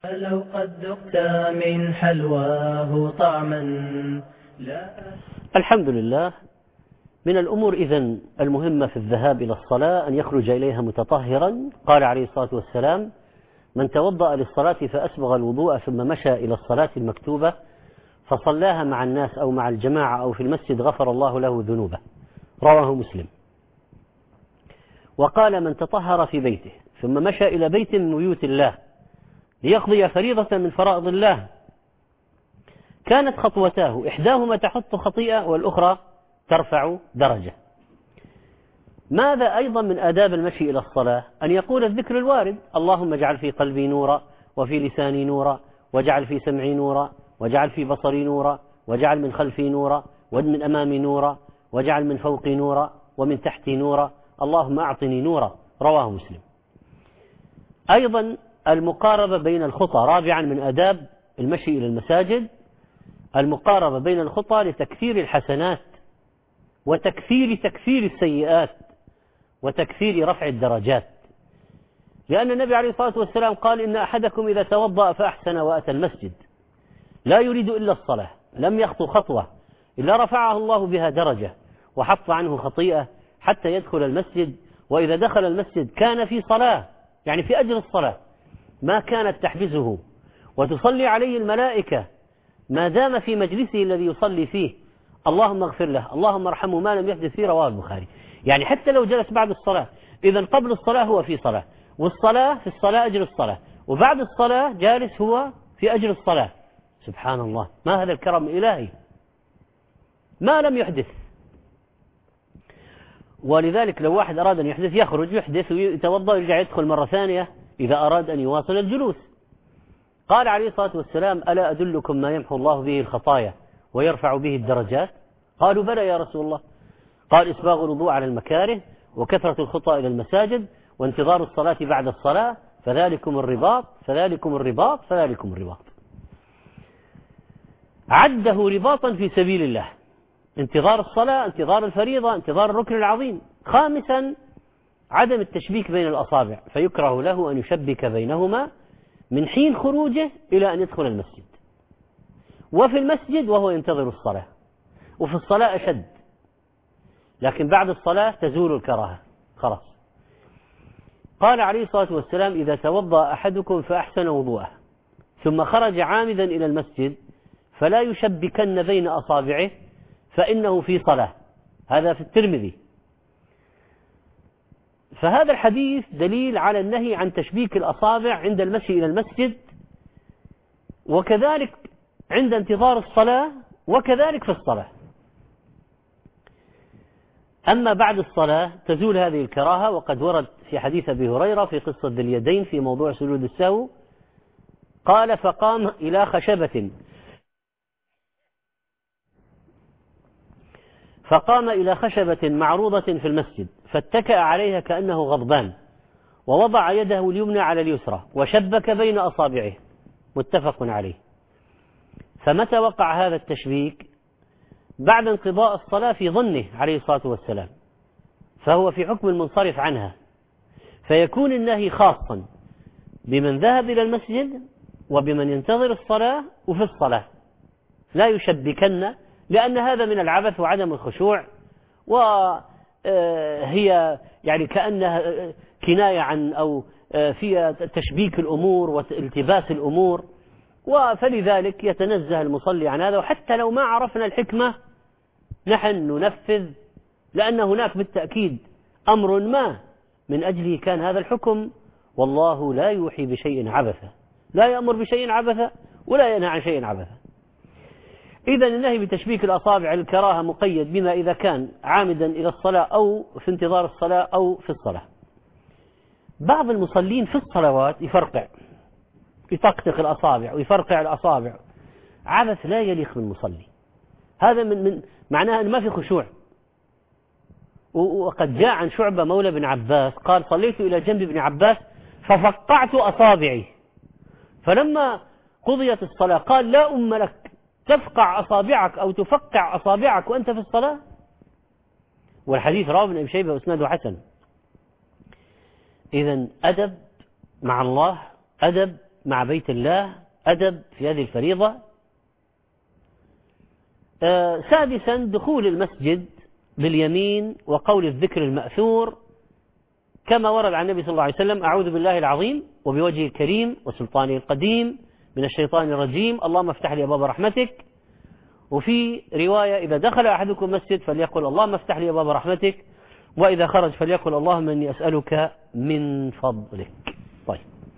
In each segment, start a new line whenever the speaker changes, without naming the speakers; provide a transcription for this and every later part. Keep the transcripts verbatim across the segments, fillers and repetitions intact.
لو قد ذقت من حلواه طعما لا.
الحمد لله. من الأمور إذن المهمة في الذهاب إلى الصلاة أن يخرج إليها متطهرا. قال عليه الصلاة والسلام: من توضأ للصلاة فأسبغ الوضوء ثم مشى إلى الصلاة المكتوبة فصلاها مع الناس أو مع الجماعة أو في المسجد غفر الله له ذنوبه. رواه مسلم. وقال: من تطهر في بيته ثم مشى إلى بيت من بيوت الله ليقضي فريضة من فرائض الله كانت خطوتاه إحداهما تحط خطيئة والأخرى ترفع درجة. ماذا أيضا من آداب المشي إلى الصلاة؟ أن يقول الذكر الوارد: اللهم اجعل في قلبي نورا وفي لساني نورا واجعل في سمعي نورا واجعل في بصري نورا واجعل من خلفي نورا ومن أمامي نورا واجعل من فوقي نورا ومن تحتي نورا اللهم أعطني نورا. رواه مسلم. أيضا المقاربة بين الخطى. رابعا من آداب المشي إلى المساجد المقاربة بين الخطى لتكثير الحسنات وتكثير تكثير السيئات وتكثير رفع الدرجات، لأن النبي عليه الصلاة والسلام قال: إن أحدكم إذا توضأ فأحسن وأتى المسجد لا يريد إلا الصلاة لم يخطو خطوة إلا رفعه الله بها درجة وحط عنه خطيئة حتى يدخل المسجد، وإذا دخل المسجد كان في صلاة، يعني في أجر الصلاة ما كانت تحبسه، وتصلي عليه الملائكة ما دام في مجلسه الذي يصلي فيه. اللهم اغفر له اللهم ارحمه ما لم يحدث فيه. رواه البخاري. يعني حتى لو جلس بعد الصلاة، إذا قبل الصلاة هو في صلاة، والصلاة في الصلاة أجر الصلاة، وبعد الصلاة جالس هو في أجر الصلاة. سبحان الله، ما هذا الكرم الإلهي ما لم يحدث. ولذلك لو واحد أراد أن يحدث يخرج يحدث ويتوضأ ويرجع يدخل مرة ثانية إذا أراد أن يواصل الجلوس. قال عليه الصلاة والسلام: ألا أدلكم ما يمحو الله به الخطايا ويرفع به الدرجات؟ قالوا: بلى يا رسول الله. قال: إسباغ الوضوء على المكاره وكثرة الخطى إلى المساجد وانتظار الصلاة بعد الصلاة فذلكم الرباط فذلكم الرباط فذلكم الرباط. عده رباطا في سبيل الله: انتظار الصلاة، انتظار الفريضة، انتظار الركن العظيم. خامسا عدم التشبيك بين الأصابع، فيكره له أن يشبك بينهما من حين خروجه إلى أن يدخل المسجد، وفي المسجد وهو ينتظر الصلاة، وفي الصلاة أشد، لكن بعد الصلاة تزول الكراهة خلاص. قال عليه الصلاة والسلام: إذا توضأ أحدكم فأحسن وضوءه ثم خرج عامدا إلى المسجد فلا يشبكن بين أصابعه فإنه في صلاة. هذا في الترمذي. فهذا الحديث دليل على النهي عن تشبيك الأصابع عند المشي إلى المسجد، وكذلك عند انتظار الصلاة، وكذلك في الصلاة. أما بعد الصلاة تزول هذه الكراهة، وقد ورد في حديث أبي هريرة في قصة ذي اليدين في موضوع سجود السهو. قال: فقام إلى خشبة فقام إلى خشبة معروضة في المسجد فاتكأ عليها كأنه غضبان ووضع يده اليمنى على اليسرى وشبك بين أصابعه. متفق عليه. فمتى وقع هذا التشبيك؟ بعد انقضاء الصلاة في ظنه عليه الصلاة والسلام، فهو في حكم المنصرف عنها، فيكون النهي خاصا بمن ذهب إلى المسجد وبمن ينتظر الصلاة وفي الصلاة، لا يشبكن، لأن هذا من العبث وعدم الخشوع، وهي يعني كأنها كناية عن أو فيها تشبيك الأمور والتباس الأمور، فلذلك يتنزه المصلي عن هذا. وحتى لو ما عرفنا الحكمة نحن ننفذ، لأن هناك بالتأكيد أمر ما من أجله كان هذا الحكم، والله لا يوحي بشيء عبثا، لا يأمر بشيء عبثا ولا ينهى عن شيء عبثا. إذن النهي بتشبيك الأصابع الكراهة مقيد بما إذا كان عامدا إلى الصلاة أو في انتظار الصلاة أو في الصلاة. بعض المصلين في الصلوات يفرقع، يطقطق الأصابع ويفرقع الأصابع، عبث لا يليق بالمصلي. هذا من, من معناه أن ما في خشوع. وقد جاء عن شعبة مولى بن عباس قال: صليت إلى جنب ابن عباس ففقعت أصابعي، فلما قضيت الصلاة قال: لا أم لك تفقع أصابعك أو تفقع أصابعك وأنت في الصلاة. والحديث رواه ابن أبي شيبة وإسناده حسن. إذن أدب مع الله، أدب مع بيت الله، أدب في هذه الفريضة. آه سادسا دخول المسجد باليمين وقول الذكر المأثور كما ورد عن النبي صلى الله عليه وسلم: أعوذ بالله العظيم وبوجهه الكريم وسلطانه القديم من الشيطان الرجيم، اللهم افتح لي أبواب رحمتك. وفي رواية: إذا دخل أحدكم مسجد فليقل اللهم افتح لي أبواب رحمتك، وإذا خرج فليقل اللهم إني أسألك من فضلك. طيب،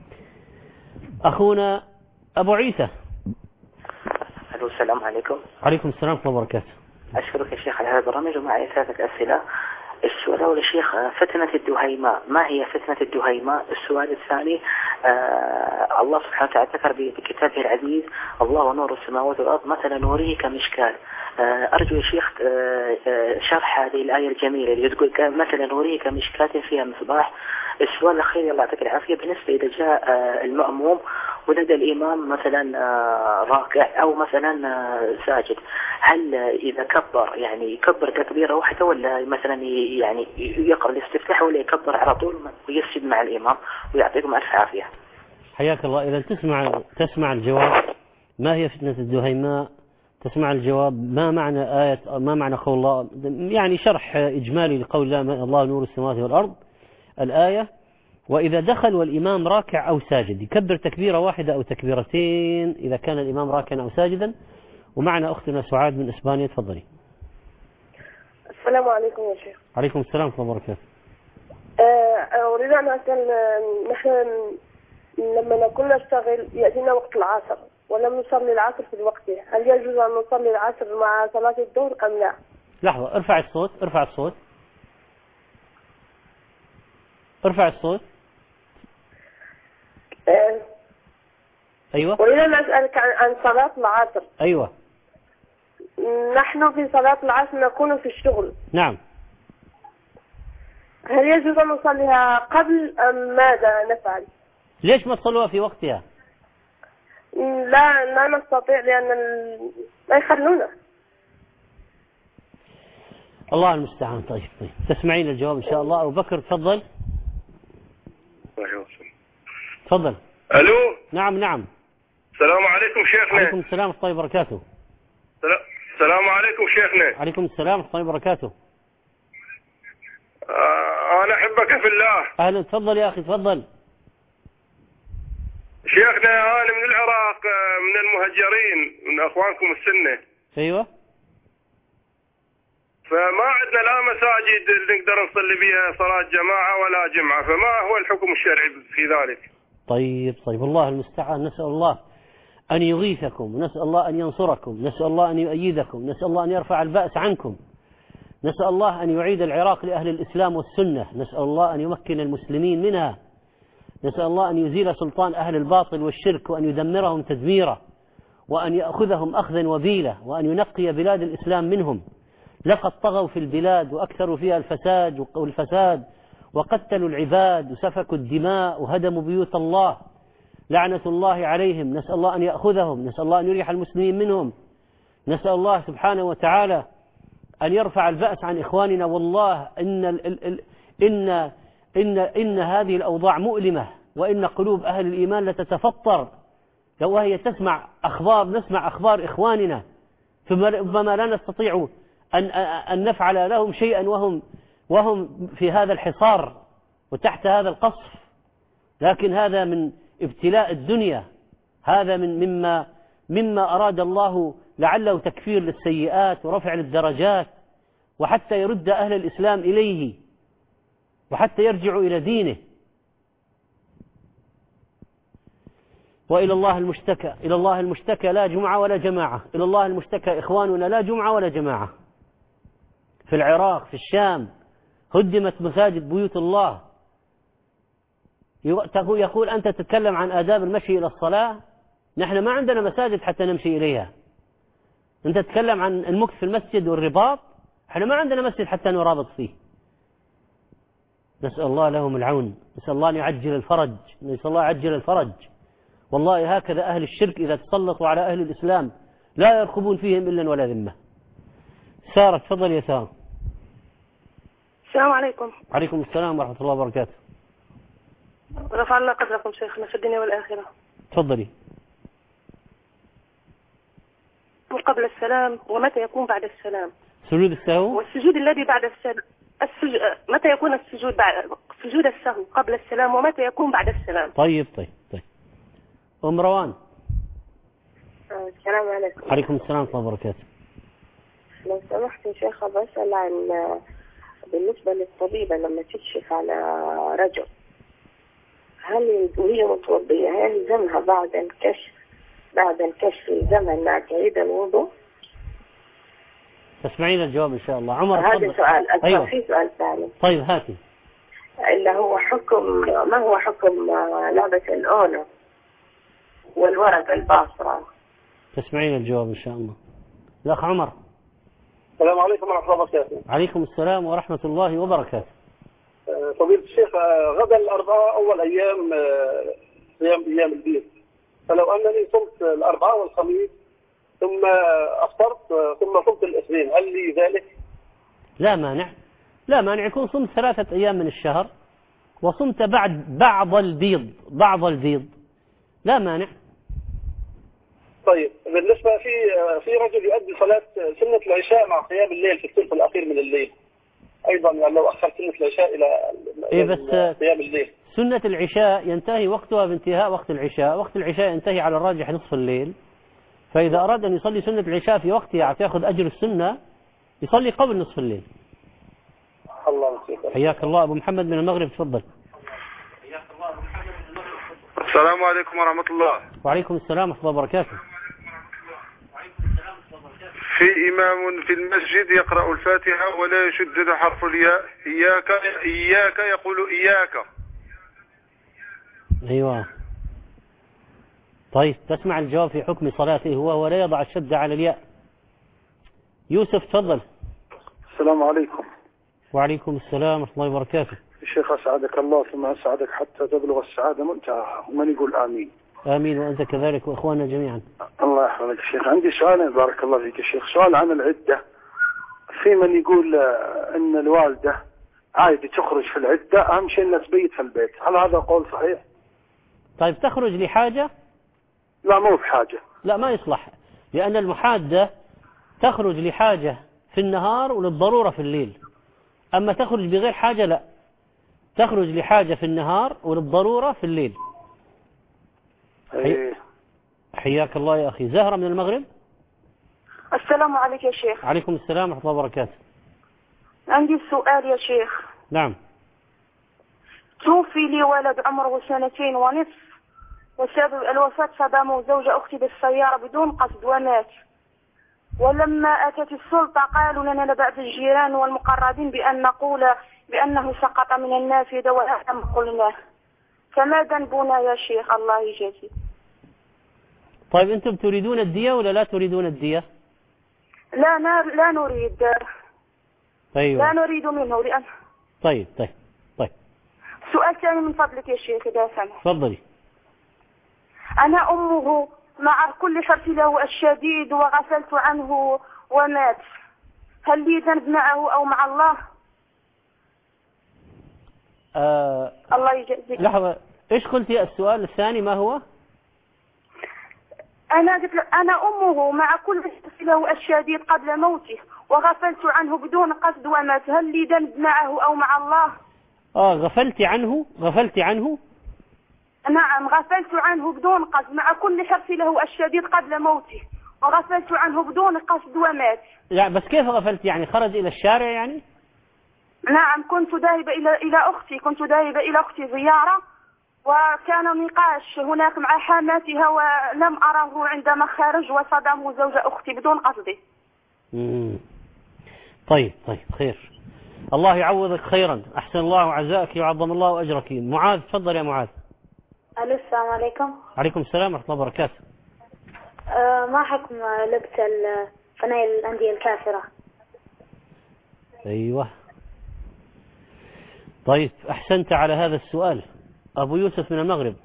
أخونا أبو عيسى.
السلام عليكم.
عليكم السلام ورحمة الله وبركاته.
أشكرك يا شيخ على هذا البرنامج، ومعي ثلاثة أسئلة. السؤال الأول يا شيخ، فتنة الدهيماء، ما هي فتنة الدهيماء؟ السؤال الثاني، آه الله سبحانه وتعالى ذكر بكتابه العزيز: الله نور السماوات والأرض مثل نوره كمشكال. آه أرجو يا شيخ آه آه شرح هذه الآية الجميلة اللي تقول مثل نوره كمشكاة فيها مصباح. السؤال الأخير الله يعطيك العافية، بالنسبة إذا جاء آه المأموم ولدى الإمام مثلا آه راكع أو مثلا آه ساجد، هل إذا كبر يعني يكبر تكبيرة واحدة، ولا مثلا يعني يقرأ الاستفتاح، ولا يكبر على طول ويسجد مع الإمام؟ ويعطيكم ألف عافية.
حياك الله. إذا تسمع تسمع الجواب ما هي فتنة الدهيماء، تسمع الجواب ما معنى آية، ما معنى قول الله، يعني شرح إجمالي لقول الله الله نور السماوات والأرض الآية. وإذا دخل والإمام راكع أو ساجد يكبر تكبيرة واحدة أو تكبيرتين إذا كان الإمام راكعا أو ساجدا. ومعنا أختنا سعاد من إسبانيا، تفضلي.
السلام عليكم يا شيخ.
عليكم السلام ورحمة الله وبركاته.
أريد أن أسأل، نحن لما نكون نشتغل يأتينا وقت العصر ولم نصلي العصر في وقته، هل يجوز أن نصلي العصر مع صلاة الظهر أم لا؟
لحظة، ارفع الصوت ارفع الصوت ارفع الصوت.
أه
أيوة.
أريد أن أسألك عن صلاة العصر.
أيوة.
نحن في صلاة العصر نكون في الشغل.
نعم.
هل يجوز أن نصليها قبل أم ماذا نفعل؟
ليش ما تصلوها في وقتها؟
لا لا نستطيع، لأن لا يخلونا.
الله المستعان. طيب طيب تسمعين الجواب إن شاء الله. أبو بكر تفضل. تفضل.
ألو.
نعم نعم.
السلام عليكم شيخنا.
عليكم السلام ورحمة الله وبركاته.
السلام عليكم شيخنا.
عليكم السلام ورحمة الله وبركاته.
آه أنا أحبك في الله.
أهلا، تفضل يا أخي تفضل.
شيخنا أنا من العراق، من المهجرين، من أخوانكم السنة.
أيوة.
فما عندنا لا مساجد نقدر نصلي بها صلاة جماعة ولا جمعة، فما هو الحكم الشرعي في ذلك؟
طيب طيب الله المستعان. نسأل الله أن يغيثكم، نسأل الله أن ينصركم، نسأل الله أن يؤيدكم، نسأل الله أن يرفع البأس عنكم، نسأل الله أن يعيد العراق لأهل الإسلام والسنة، نسأل الله أن يمكن المسلمين منها، نسأل الله أن يزيل سلطان أهل الباطل والشرك وأن يدمرهم تدميرا، وأن يأخذهم أخذا وبيلا، وأن ينقي بلاد الإسلام منهم. لقد طغوا في البلاد وأكثروا فيها الفساد والفساد وقتلوا العباد وسفكوا الدماء وهدموا بيوت الله، لعنة الله عليهم. نسأل الله أن يأخذهم، نسأل الله أن يريح المسلمين منهم، نسأل الله سبحانه وتعالى أن يرفع البأس عن إخواننا. والله إن, ال ال ال إن, إن, إن هذه الأوضاع مؤلمة، وإن قلوب أهل الإيمان لتتفطر لو هي تسمع أخبار نسمع أخبار إخواننا، ثم لا نستطيع أن, أن نفعل لهم شيئا وهم, وهم في هذا الحصار وتحت هذا القصف. لكن هذا من ابتلاء الدنيا، هذا من مما, مما أراد الله لعله تكفير للسيئات ورفع للدرجات، وحتى يرد أهل الإسلام إليه، وحتى يرجعوا إلى دينه. وإلى الله المشتكى، إلى الله المشتكى لا جمعة ولا جماعة، إلى الله المشتكى إخواننا لا جمعة ولا جماعة. في العراق في الشام هدمت مساجد بيوت الله. يقول أنت تتكلم عن آداب المشي إلى الصلاة، نحن ما عندنا مساجد حتى نمشي إليها. أنت تتكلم عن المكث في المسجد والرباط، احنا ما عندنا مسجد حتى نرابط فيه. نسأل الله لهم العون، نسأل الله أن يعجل الفرج، نسأل الله يعجل الفرج. والله هكذا أهل الشرك إذا تسلطوا على أهل الإسلام لا يرقبون فيهم إلا ولا ذمة. سارة تفضل يا سارة.
السلام عليكم.
عليكم السلام ورحمة الله وبركاته.
رفع الله قدركم شيخنا في الدنيا والآخرة.
تفضلي.
قبل السلام ومتى يكون بعد السلام؟
سجود السهو
والسجود الذي بعد السلام السج... متى يكون السجود بعد سجود السهو قبل السلام ومتى يكون بعد السلام؟
طيب طيب طيب. أم روان.
السلام عليكم.
عليكم السلام ورحمة الله وبركاته.
لو سمحت يا شيخ بسأل عن بالنسبة للطبيبة لما تكشف على رجل، هل وهي متوضية هل يلزمها بعد الكشف بعد الكشف يلزمها انها تعيد الوضوء؟
تسمعين الجواب إن شاء الله. عمر
هذا
تفضل.
سؤال.
أيوة.
في سؤال ثاني.
طيب هاتي.
اللي هو حكم ما هو حكم لعبة الأونو والورق الباصرة؟
تسمعين الجواب إن شاء الله. الأخ عمر.
السلام عليكم ورحمة الله وبركاته.
عليكم السلام ورحمة الله وبركاته.
فضيلة الشيخ، غدا الأربعاء أول أيام صيام أيام البيض، فلو أنني صمت الأربعاء والخميس ثم أفطرت ثم صمت الاثنين هل لي ذلك؟
لا مانع، لا مانع يكون صمت ثلاثة أيام من الشهر وصمت بعد بعض البيض بعض البيض لا مانع.
طيب بالنسبة في في رجل يؤدي صلاة سنة العشاء مع قيام الليل في الثلث الأخير من الليل أيضا، يعني لو أخر سنة العشاء إلى
إيه بس
قيام الليل.
سنة العشاء ينتهي وقتها بانتهاء وقت العشاء، وقت العشاء ينتهي على الراجح نصف الليل، فإذا أراد أن يصلي سنة العشاء في وقتها يأخذ أجر السنة يصلي قبل نصف الليل.
الله يسلمك.
حياك الله. أبو محمد من المغرب تفضل.
السلام عليكم ورحمة الله.
وعليكم السلام ورحمة الله وبركاته.
في إمام في المسجد يقرأ الفاتحة ولا يشدد حرف الياء، إياك إياك يقول إياك.
أيوة. طيب تسمع الجواب في حكم صلاته هو ولا يضع الشد على الياء. يوسف تفضل.
السلام عليكم.
وعليكم السلام ورحمة الله وبركاته.
الشيخ أسعدك الله ثم أسعدك حتى تبلغ السعادة منتهى، ومن يقول آمين.
آمين وأنت كذلك وإخواننا جميعا.
الله يحفظك الشيخ. عندي سؤال بارك الله فيك الشيخ، سؤال عن العدة. في من يقول أن الوالدة عادي تخرج في العدة، أهم شيء أنها تبيت في البيت، هل هذا قول صحيح؟
طيب تخرج لحاجة؟
لا مو بحاجة.
لا ما يصلح، لأن المحادة تخرج لحاجة في النهار وللضرورة في الليل، أما تخرج بغير حاجة لا، تخرج لحاجة في النهار وللضرورة في الليل.
حي...
حياك الله يا أخي. زهرة من المغرب.
السلام عليك يا شيخ.
عليكم السلام ورحمة الله وبركاته.
عندي سؤال يا شيخ.
نعم.
توفي لي ولد عمره سنتين ونصف، وسبب الوفاة صدمه زوج أختي بالسيارة بدون قصد ومات، ولما أتت السلطة قالوا لنا بعض الجيران والمقربين بأن نقول بأنه سقط من النافذة وهذا ما قلناه، فما ذنبنا يا شيخ الله يجزيك؟
طيب أنتم تريدون الدية ولا لا تريدون الدية؟
لا لا نريد.
أيوة.
لا نريد منه لأن.
طيب طيب طيب.
سؤال ثاني من فضلك يا شيخ إذا سمحت.
تفضلي.
أنا أمه مع كل حرص له الشديد وغفلت عنه ومات، هل لي ذنب معه أو مع الله؟
آه
الله يجزيك.
لحظة، إيش قلتي السؤال الثاني ما هو؟
أنا قلت أنا أمه مع كل حرص له الشديد قبل موته وغفلت عنه بدون قصد ومات، هل لي ذنب معه أو مع الله؟
آه غفلت عنه غفلت عنه
نعم غفلت عنه بدون قصد مع كل حرص له الشديد قبل موته وغفلت عنه بدون قصد ومات.
لا بس كيف غفلت؟ يعني خرج إلى الشارع يعني؟
نعم كنت ذاهبة إلى إلى أختي كنت ذاهبة إلى أختي زيارة، وكان نقاش هناك مع حماتها ولم أره عندما خرج وصدمه زوج أختي بدون قصده.
مم. طيب طيب خير، الله يعوضك خيرا، أحسن الله عزاك وعظم الله أجرك. معاذ تفضل يا معاذ.
ألو السلام عليكم.
عليكم السلام ورحمة الله وبركاته.
أه ما حكم لبس الفنايل الأندية الكافرة؟
أيوة طيب أحسنت على هذا السؤال. أبو يوسف من المغرب،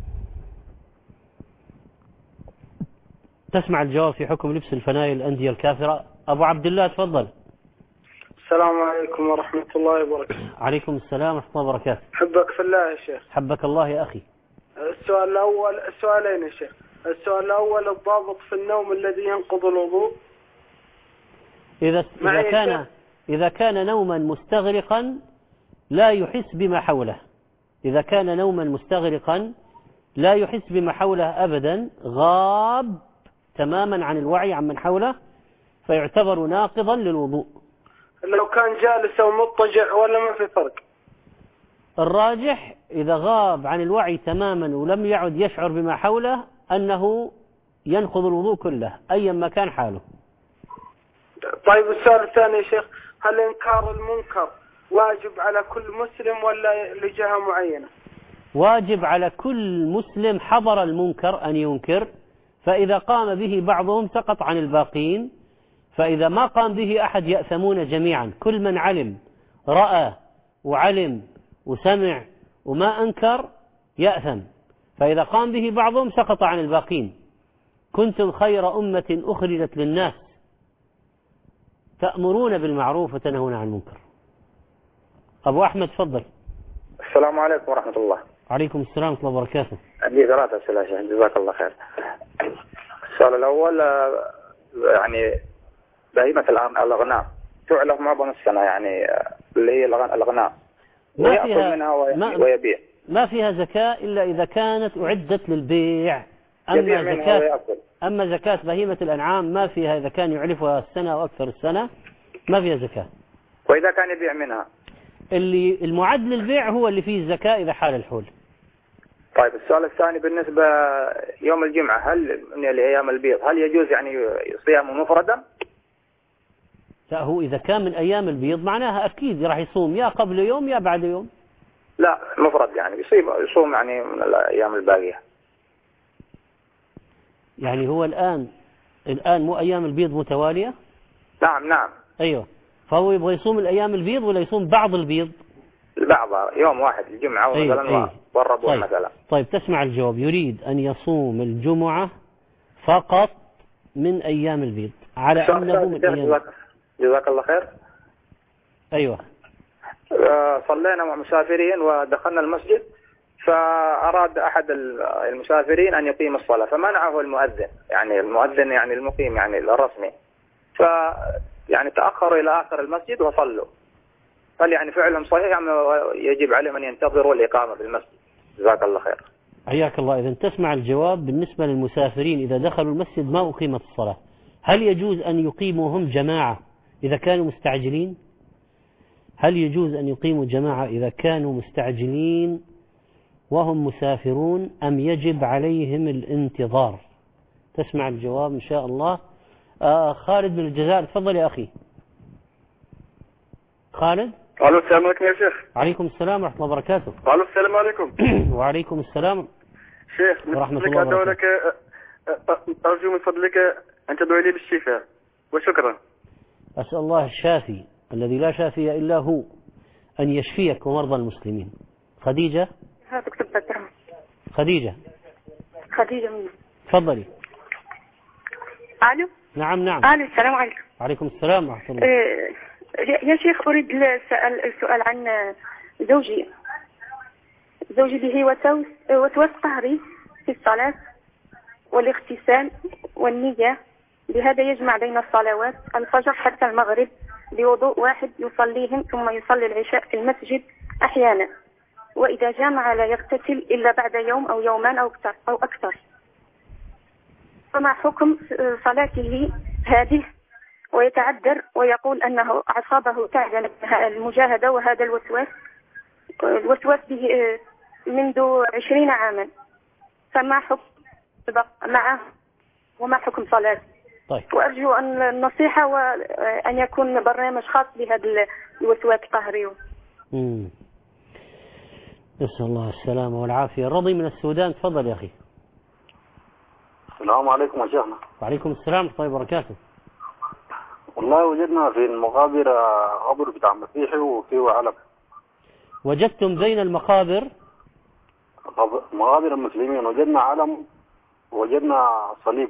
تسمع الجواب في حكم لبس الفنايل الأندية الكافرة. أبو عبد الله تفضل.
السلام عليكم ورحمة الله وبركاته.
عليكم السلام ورحمة الله وبركاته.
حبك في الله يا شيخ.
حبك الله يا أخي.
السؤال الأول السؤالين يا شيخ. السؤال الأول الضابط في النوم الذي ينقض الوضوء.
إذا إذا كان إذا كان نوما مستغرقا لا يحس بما حوله، إذا كان نوما مستغرقا لا يحس بما حوله أبدا، غاب تماما عن الوعي عمن حوله، فيعتبر ناقضا للوضوء.
لو كان جالس أو مضطجع ولا ما في فرق؟
الراجح إذا غاب عن الوعي تماما ولم يعد يشعر بما حوله أنه ينقض الوضوء كله أيا ما كان حاله.
طيب السؤال الثاني يا شيخ، هل إنكار المنكر واجب على كل مسلم ولا لجهة معينة؟
واجب على كل مسلم حضر المنكر أن ينكر، فإذا قام به بعضهم سقط عن الباقين، فإذا ما قام به أحد يأثمون جميعا. كل من علم رأى وعلم وسمع وما أنكر يأثم، فإذا قام به بعضهم سقط عن الباقين. كنتم خير أمة أخرجت للناس تأمرون بالمعروف وتنهون عن المنكر. أبو أحمد تفضل.
السلام عليكم ورحمة الله.
عليكم السلام ورحمة الله وبركاته.
عندي ثلاثة أسئلة يا شيخ، جزاك الله خير. السؤال الأول يعني بهيمة الأغنام تعلق معظم السنة، يعني اللي هي الأغنام ويأكل منها ويبيع.
ما فيها زكاة إلا إذا كانت أعدت للبيع. أما زكاة أما زكاة بهيمة الأنعام ما فيها، إذا كان يعلفها السنة أو أكثر السنة ما فيها زكاة.
وإذا كان يبيع منها؟
اللي المعد للبيع هو اللي فيه الزكاة إذا حال الحول.
طيب السؤال الثاني بالنسبة يوم الجمعة، هل من أيام البيض هل يجوز يعني صيامه مفردا؟
لا، هو إذا كان من أيام البيض معناها أكيد راح يصوم يا قبل يوم يا بعد يوم.
لا مفرد يعني يصيب يصوم يعني من الأيام الباقية.
يعني هو الآن الآن مو أيام البيض متوالية؟
نعم نعم.
أيوه، فهو يبغى يصوم الأيام البيض ولا يصوم بعض البيض؟
البعض، يوم واحد الجمعة
أيوه
مثلا
أيوه.
والربوع
طيب.
مثلا.
طيب تسمع الجواب، يريد أن يصوم الجمعة فقط من أيام البيض على أنه من أيام.
جزاك الله خير.
أيوه.
صلينا مع مسافرين ودخلنا المسجد، فأراد أحد المسافرين أن يقيم الصلاة فمنعه المؤذن، يعني المؤذن يعني المقيم يعني الرسمي، ف يعني تأخروا إلى آخر المسجد وصلوا. هل يعني فعلهم صحيح يعني يجب عليهم أن ينتظروا الإقامة بالمسجد؟ جزاك الله خير.
حياك الله. إذا تسمع الجواب بالنسبة للمسافرين إذا دخلوا المسجد ما أقيمت الصلاة، هل يجوز أن يقيموا هم جماعة إذا كانوا مستعجلين؟ هل يجوز أن يقيموا جماعة إذا كانوا مستعجلين وهم مسافرون أم يجب عليهم الانتظار؟ تسمع الجواب إن شاء الله. آه خالد من الجزائر تفضل يا أخي. خالد.
الو السلام عليكم يا شيخ.
عليكم السلام ورحمة الله وبركاته.
الو السلام عليكم.
وعليكم السلام
شيخ
ورحمة الله وبركاته.
لك أرجو من فضلك أن تدعو لي بالشفاء وشكرا.
أسأل الله الشافي الذي لا شافي إلا هو أن يشفيك ومرضى المسلمين. خديجة. خديجة.
خديجة مين؟
تفضلي.
ألو.
نعم نعم.
ألو السلام عليكم.
عليكم السلام ورحمة الله.
أه يا شيخ أريد السؤال السؤال عن زوجي. زوجي به وسوس وسواس قهري في الصلاة والاغتسال والنية، بهذا يجمع بين الصلوات الفجر حتى المغرب بوضوء واحد يصليهم ثم يصلي العشاء في المسجد أحيانا، وإذا جامع لا يغتسل إلا بعد يوم أو يومان أو أكثر أو أكثر. فما حكم صلاته هذه؟ ويتعذر ويقول أنه أعصابه تعجن المجاهدة وهذا الوسواس الوسواس به منذ عشرين عاما، فما حكم معه وما حكم صلاته؟
طيب.
وأرجو أن النصيحة وأن يكون برنامج خاص بهذا الوسواس القهري.
امم نسأل الله السلامة والعافية. رضي من السودان تفضل يا أخي.
السلام عليكم يا شيخنا.
وعليكم السلام ورحمة الله وبركاته.
والله وجدنا في المقابر قبر بتاع مسيحي وفيه علم.
وجدتم بين المقابر
مقابر المسلمين وجدنا علم وجدنا صليب.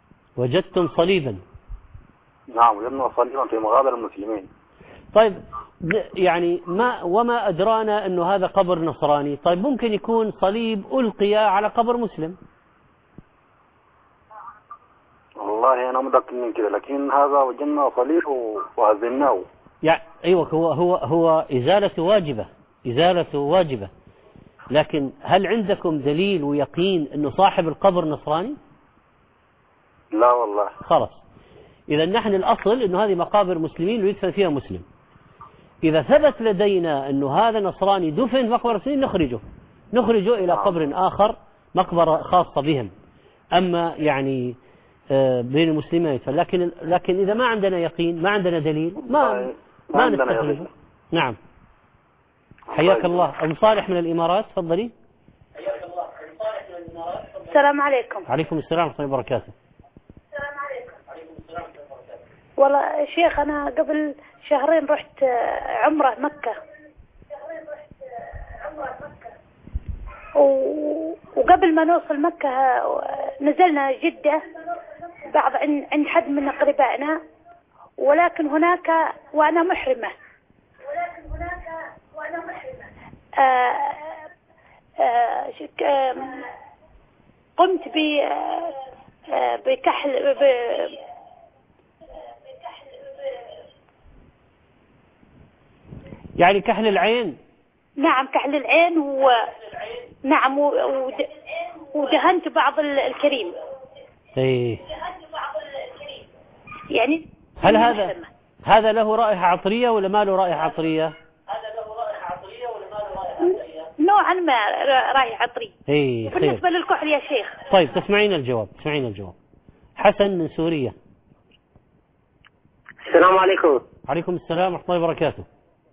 وجدتم صليبا؟
نعم وجدنا صليبا في مقابر المسلمين.
طيب يعني ما وما أدرانا أنه هذا قبر نصراني. طيب ممكن يكون صليب ألقي على قبر مسلم.
والله أنا متأكد من كده، لكن هذا وجدنا صليب وأذناه.
يعني أيوة، هو هو هو إزالة واجبة، إزالة واجبة، لكن هل عندكم دليل ويقين أنه صاحب القبر نصراني؟
لا والله.
خلاص، إذا نحن الأصل أنه هذه مقابر مسلمين ويدفن فيها مسلم. إذا ثبت لدينا أنه هذا نصراني دفن في مقبرة مسلمين نخرجه نخرجه إلى قبر آخر، مقبرة خاصة بهم. أما يعني بين المسلمين، لكن لكن إذا ما عندنا يقين، ما عندنا دليل، ما ما نستخرجه. نعم. حياك الله. أم صالح من الإمارات، تفضلي.
حياك الله. أم صالح من الإمارات، تفضلي.
السلام عليكم.
عليكم السلام ورحمة الله وبركاته.
السلام عليكم. عليكم السلام ورحمة الله وبركاته. والله شيخ، أنا قبل شهرين رحت عمرة مكة. شهرين رحت عمرة مكة. وقبل ما نوصل مكة نزلنا جدة بعض عند حد من أقربائنا، ولكن هناك وأنا محرمة ولكن هناك وأنا محرمة آآ آآ قمت ب بكحل ب
يعني كحل العين.
نعم، كحل العين، و نعم ودهنت بعض الكريم.
ايه.
يعني
هل هذا هذا له رائحة عطرية ولا ما له رائحة عطرية؟
هذا له رائحة عطرية ولا ما له رائحة عطرية؟
نوعا ما رائحة عطرية.
ايه.
بالنسبة للكحل يا شيخ.
طيب تسمعين الجواب، تسمعين الجواب. حسن من سوريا.
السلام عليكم.
عليكم السلام ورحمة الله وبركاته.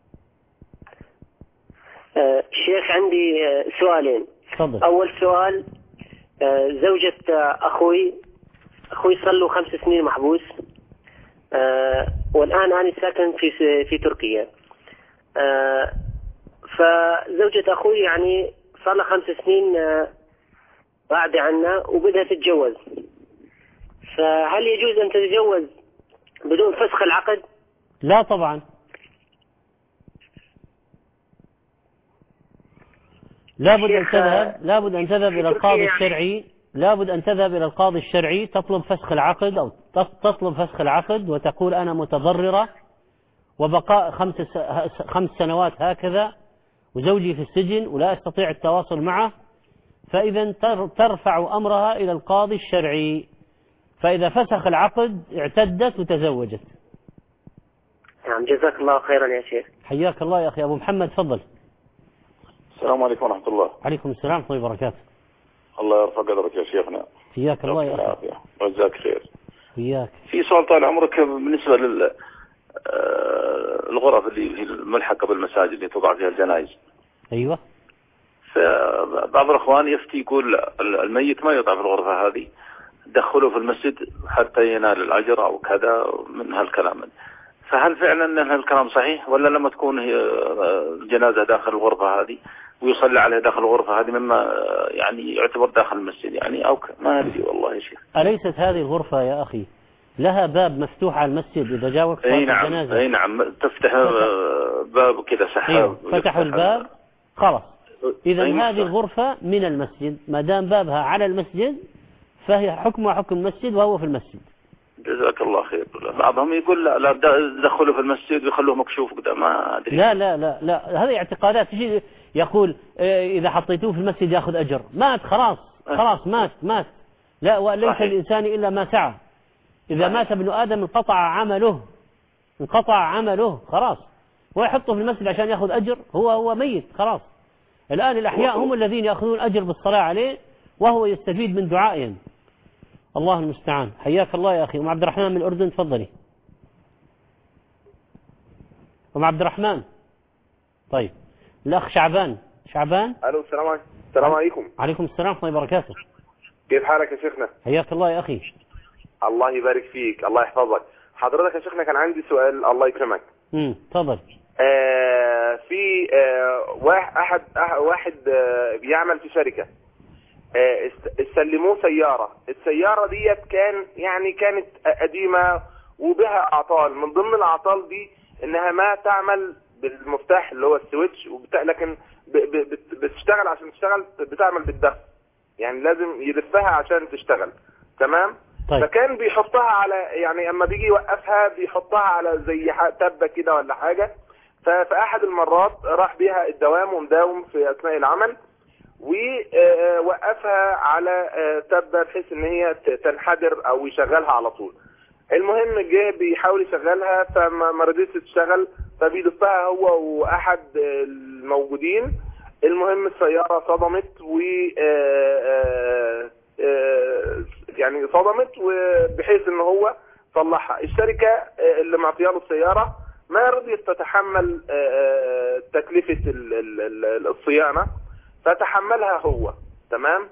أه شيخ، عندي أه سؤالين.
تفضل.
أول سؤال، أه زوجة أه أخوي أخوي صار له خمس سنين محبوس، أه والآن أنا ساكن في في تركيا. أه فزوجة أخوي يعني صار لها خمس سنين أه قاعدة عنا وبدها تتجوز، فهل يجوز أن تتجوز بدون فسخ العقد؟
لا طبعا، لابد أن تذهب لابد أن تذهب إلى القاضي الشرعي لابد أن تذهب إلى القاضي الشرعي تطلب فسخ العقد، أو تطلب فسخ العقد وتقول أنا متضررة وبقاء خمس خمس سنوات هكذا وزوجي في السجن ولا أستطيع التواصل معه، فإذا ترفع أمرها إلى القاضي الشرعي، فإذا فسخ العقد اعتدت وتزوجت.
نعم، جزاك الله خيرا يا شيخ.
حياك الله يا أخي. أبو محمد تفضل.
السلام عليكم ورحمة الله.
عليكم السلام ورحمة الله وبركاته.
الله يرفع قدرك يا شيخنا.
حياك الله يا أخي.
وجزاك خير.
حياك.
في سؤال طال عمرك بالنسبة لل الغرف اللي الملحقة بالمساجد اللي توقع فيها الجنائز.
أيوة.
فبعض الأخوان يفتي يقول الميت ما يوضع في الغرفة هذه، دخله في المسجد حتى ينال الأجر أو كذا من هالكلام. فهل فعلا أن هالكلام صحيح، ولا لما تكون الجنازة داخل الغرفة هذه ويصلي عليها داخل الغرفة هذه مما يعني يعتبر داخل المسجد يعني، أو ما أدري والله يا شيخ.
أليست هذه الغرفة يا أخي لها باب مفتوح على المسجد إذا جاء وقت
نعم
الجنازة؟
أي نعم، تفتح باب كده سحاب.
أيوه. فتحوا الباب خلاص. إذا هذه الغرفة من المسجد، ما دام بابها على المسجد فهي حكمها حكم المسجد وهو في المسجد.
جزاك الله خير. بعضهم يقول لا لا دخلوا في المسجد ويخلوه مكشوف قدام، ما أدري.
لا لا لا لا هذه اعتقادات. تجي يقول إذا حطيتوه في المسجد يأخذ أجر، مات خلاص خلاص مات مات. لا، وليس الإنسان إلا ما سعى. إذا مات ابن آدم انقطع عمله انقطع عمله خلاص، ويحطه في المسجد عشان يأخذ أجر، هو هو ميت خلاص. الآن الأحياء هم الذين يأخذون أجر بالصلاة عليه وهو يستفيد من دعائهم. الله المستعان. حياك الله يا أخي. أم عبد الرحمن من الأردن تفضلي. أم عبد الرحمن. طيب الأخ شعبان. شعبان.
ألو. السلام عليكم. السلام عليكم.
عليكم السلام ورحمة الله وبركاته.
كيف حالك يا شيخنا؟
حياك الله يا أخي.
الله يبارك فيك، الله يحفظك. حضرتك يا شيخنا كان عندي سؤال، الله يكرمك.
امم تفضل.
آه في آه واحد أحد واحد آه بيعمل في شركة، آه استلموه سيارة. السيارة ديت كان يعني كانت قديمة وبها أعطال، من ضمن الأعطال دي إنها ما تعمل بالمفتاح اللي هو السويتش وبتاع، لكن ب ب بت- بتشتغل عشان تشتغل بتعمل بالدفع، يعني لازم يلفها عشان تشتغل. تمام.
طيب.
فكان بيحطها على، يعني اما بيجي يوقفها بيحطها على زي ح- تبة كده ولا حاجة. ففي احد المرات راح بيها الدوام ومداوم في اثناء العمل، ووقفها على تبة بحيث ان هي ت- تنحدر او يشغلها على طول. المهم جه بيحاول يشغلها فما ما رضيتش تشتغل، فبيلفها هو واحد الموجودين. المهم السيارة صدمت و آه، آه، يعني صدمت، وبحيث ان هو صلحها. الشركة آه، اللي معطياله السيارة ما رضيت تتحمل آه، تكلفة ال- ال- ال- الصيانة، فتحملها هو. تمام.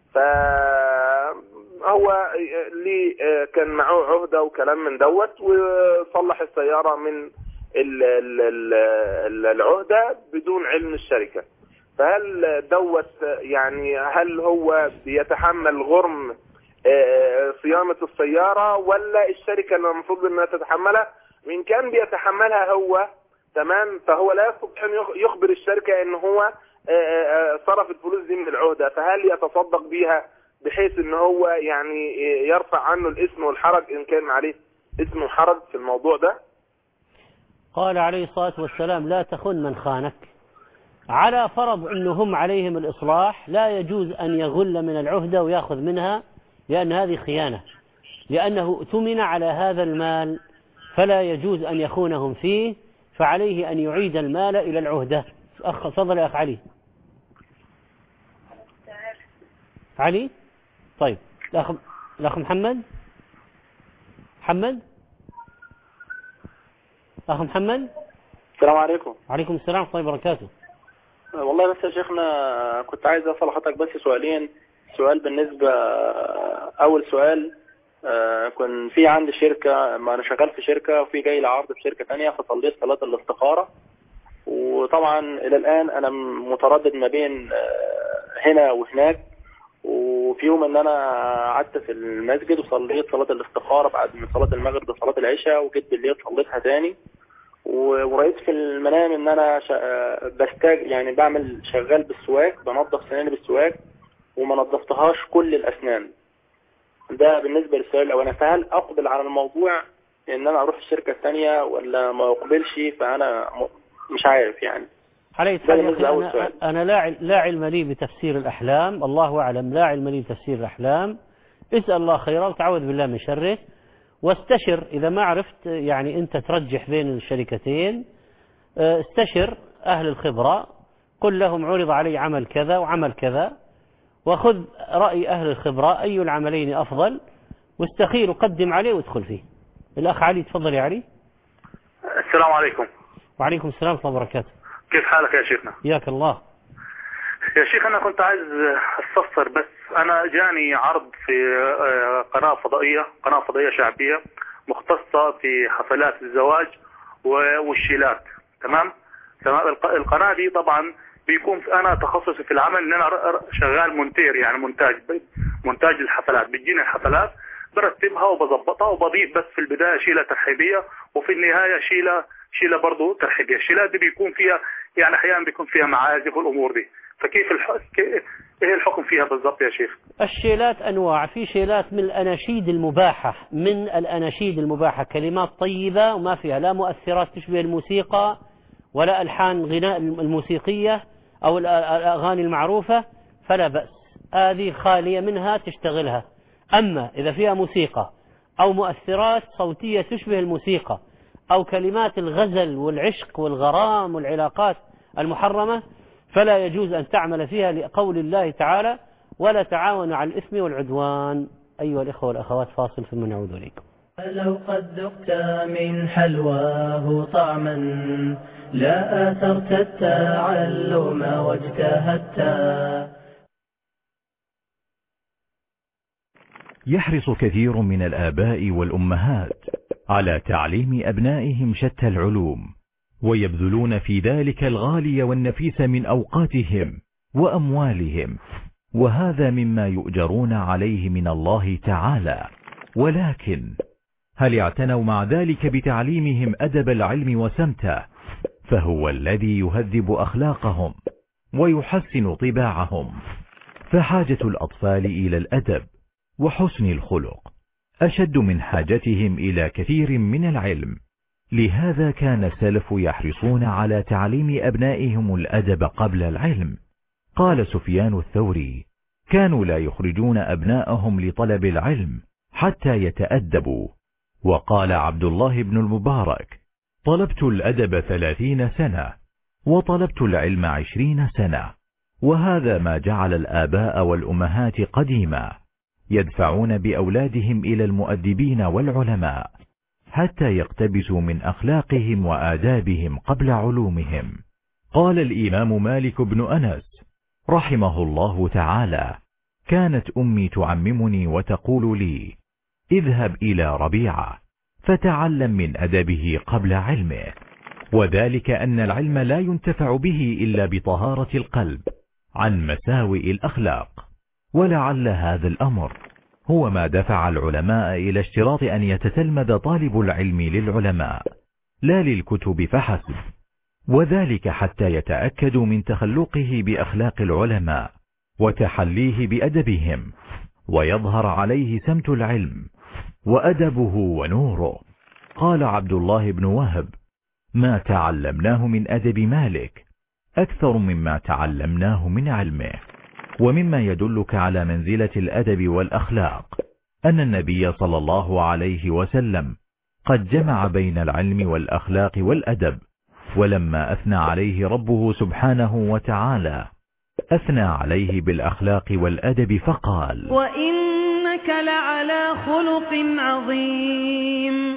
فهو ليه آه، كان معه عهدة وكلام من دوت، وصلح السيارة من ال- ال- ال- العهدة بدون علم الشركة. فهل دوت يعني هل هو بيتحمل غرم آه، صيانة السيارة، ولا الشركة اللي المفروض انها تتحملها؟ وإن كان بيتحملها هو تمام، فهو لا يستطيع أن يخبر الشركة ان هو آه، آه، صرف الفلوس دي من العهدة، فهل يتصدق بيها بحيث ان هو يعني يرفع عنه الاسم والحرج ان كان عليه اسم وحرج في الموضوع ده؟
قال عليه الصلاة والسلام: لا تخن من خانك. على فرض أنهم عليهم الإصلاح، لا يجوز أن يغل من العهدة ويأخذ منها، لأن هذه خيانة، لأنه اؤتمن على هذا المال، فلا يجوز أن يخونهم فيه، فعليه أن يعيد المال إلى العهدة. أخ تفضل يا أخ علي. علي طيب. الأخ الأخ محمد محمد أخ محمد.
السلام عليكم.
وعليكم السلام ورحمة الله وبركاته.
والله بس يا شيخنا كنت عايز أسأل حضرتك بس سؤالين. سؤال بالنسبة، أول سؤال، آه كنت في عندي شركة، ما أنا شغال في شركة وفي جاي لي عرض في شركة تانية، فصليت صلاة الاستخارة، وطبعا إلى الآن أنا متردد ما بين آه هنا وهناك. وفي يوم ان انا قعدت في المسجد وصليت صلاة الاستخارة بعد من صلاة المغرب لصلاة العشاء، وجيت بالليل صليتها تاني، ورأيت في المنام ان انا بستاج يعني بعمل شغال بالسواك، بنظف سناني بالسواك وما نظفتهاش كل الاسنان. ده بالنسبة للسؤال الاولاني. فهل اقبل على الموضوع ان انا اروح الشركة الثانية ولا ما اقبلش؟ فانا مش عارف يعني.
عليه أنا, أنا لا لا علم لي بتفسير الأحلام، الله أعلم، لا علم لي بتفسير الأحلام. اسأل الله خيرا وتعوذ بالله من شره، واستشر إذا ما عرفت يعني أنت ترجح بين الشركتين، استشر أهل الخبرة، قل لهم عرض علي عمل كذا وعمل كذا، وخذ رأي أهل الخبرة أي العملين أفضل، واستخير وقدم عليه وادخل فيه. الأخ علي تفضل يا علي.
السلام عليكم.
وعليكم السلام ورحمة الله وبركاته.
كيف حالك يا شيخنا؟
ياك الله.
يا شيخ أنا كنت عايز استفسر بس. أنا جاني عرض في قناة فضائية قناة فضائية شعبية مختصة في حفلات الزواج والشيلات. تمام؟ تمام. القناة دي طبعا بيكون أنا تخصصي في العمل إن أنا شغال مونتير، يعني مونتاج مونتاج الحفلات. بتجيني الحفلات برتبها وبظبطها وبضيف بس في البداية شيلة ترحيبية، وفي النهاية شيلة شيلة برضو ترحيبية. الشيلات دي بيكون فيها يعني أحيانا بيكون فيها معازف والأمور دي، فكيف الح... إيه الحكم فيها بالضبط يا شيخ؟
الشيلات أنواع، في شيلات من الأناشيد المباحة، من الأناشيد المباحة كلمات طيبة وما فيها لا مؤثرات تشبه الموسيقى ولا ألحان غناء الموسيقية أو الأغاني المعروفة، فلا بأس، هذه خالية منها تشتغلها. أما إذا فيها موسيقى أو مؤثرات صوتية تشبه الموسيقى أو كلمات الغزل والعشق والغرام والعلاقات المحرمة، فلا يجوز أن تعمل فيها، لقول الله تعالى: ولا تعاونوا على الإثم والعدوان. أيها الإخوة والأخوات، فاصل ثم نعود إليكم.
لو قد ذقت من حلواه طعما لا آثرت التعلم واجتهدت.
يحرص كثير من الآباء والأمهات على تعليم أبنائهم شتى العلوم، ويبذلون في ذلك الغالي والنفيس من أوقاتهم وأموالهم، وهذا مما يؤجرون عليه من الله تعالى. ولكن هل اعتنوا مع ذلك بتعليمهم أدب العلم وسمته؟ فهو الذي يهذب أخلاقهم ويحسن طباعهم. فحاجة الأطفال إلى الأدب وحسن الخلق أشد من حاجتهم إلى كثير من العلم. لهذا كان السلف يحرصون على تعليم أبنائهم الأدب قبل العلم. قال سفيان الثوري: كانوا لا يخرجون أبناءهم لطلب العلم حتى يتأدبوا. وقال عبد الله بن المبارك: طلبت الأدب ثلاثين سنة وطلبت العلم عشرين سنة. وهذا ما جعل الآباء والأمهات قديما يدفعون بأولادهم إلى المؤدبين والعلماء حتى يقتبسوا من أخلاقهم وآدابهم قبل علومهم. قال الإمام مالك بن أنس رحمه الله تعالى: كانت أمي تعممني وتقول لي: اذهب إلى ربيعة فتعلم من أدبه قبل علمه. وذلك أن العلم لا ينتفع به إلا بطهارة القلب عن مساوئ الأخلاق. ولعل هذا الأمر هو ما دفع العلماء إلى اشتراط أن يتتلمذ طالب العلم للعلماء لا للكتب فحسب، وذلك حتى يتأكدوا من تخلقه بأخلاق العلماء وتحليه بأدبهم، ويظهر عليه سمت العلم وأدبه ونوره. قال عبد الله بن وهب: ما تعلمناه من أدب مالك أكثر مما تعلمناه من علمه. ومما يدلك على منزلة الأدب والأخلاق أن النبي صلى الله عليه وسلم قد جمع بين العلم والأخلاق والأدب. ولما أثنى عليه ربه سبحانه وتعالى أثنى عليه بالأخلاق والأدب فقال:
وإنك لعلى خلق عظيم.